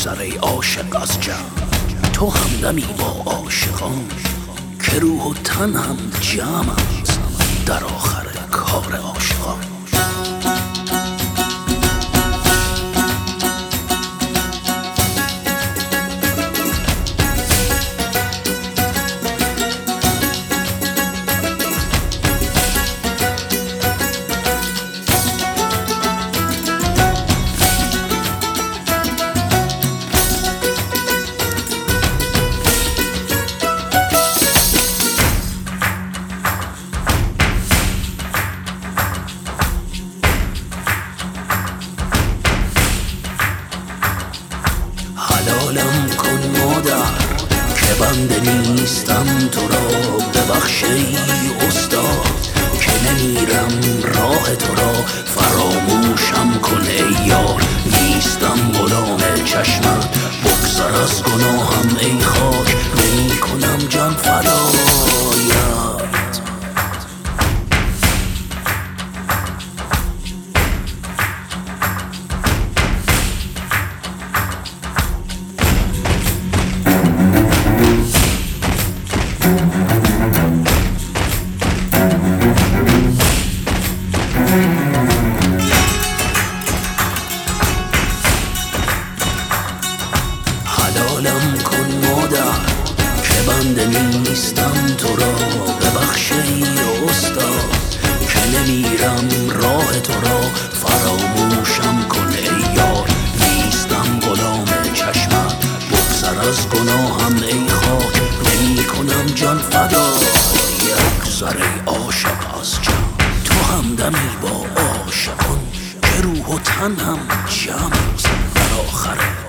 بگذر ای عاشق از جمع. تو همدمی با عاشقان که روح و تن هم جمع است در آخر کار عاشقان. حلالم کن مادر که بنده نیستم تو را، ببخش ای استاد که نمیرم راه تو را. فراموشم کن ای یار نیستم غلام چشمت، بگذر از گناهم ای خاک نمی کنم جان فدایت. حلالم کن مادر که بنده نیستم تو را، ببخش ای استاد که نمیرم راه تو را. فراموشم کن ای یار نیستم غلام چشمت، بگذر از گناهم ای خاک نمی کنم جان فدایت. بگذر ای عاشق از جمع تو همدمی با عاشقان که روح و تن هم جمع است در آخر